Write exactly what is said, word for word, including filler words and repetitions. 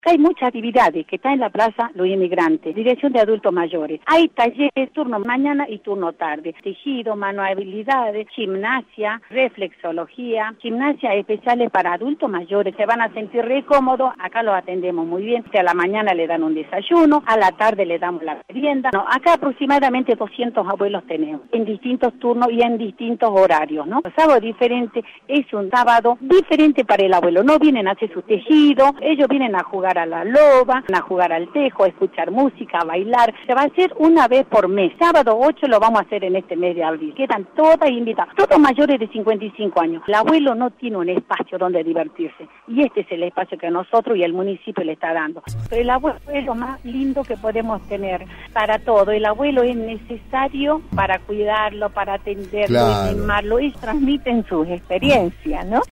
Hay muchas actividades que están en la plaza Los Inmigrantes, dirección de adultos mayores. Hay talleres, turno mañana y turno tarde. Tejido, manualidades, gimnasia, reflexología, gimnasia especiales para adultos mayores. Se van a sentir re cómodos, acá los atendemos muy bien. A la mañana le dan un desayuno, a la tarde le damos la merienda. No, acá aproximadamente doscientos abuelos tenemos, en distintos turnos y en distintos horarios, ¿no? El sábado diferente es un sábado diferente para el abuelo. No vienen a hacer su tejido, ellos vienen a jugar a la loba, a jugar al tejo, a escuchar música, a bailar. Se va a hacer una vez por mes. Sábado ocho lo vamos a hacer en este mes de abril. Quedan todas invitadas, todos mayores de cincuenta y cinco años. El abuelo no tiene un espacio donde divertirse y este es el espacio que nosotros y el municipio le está dando. Pero el abuelo es lo más lindo que podemos tener para todo. El abuelo es necesario para cuidarlo, para atenderlo, claro, y mimarlo, y transmiten sus experiencias, ¿no?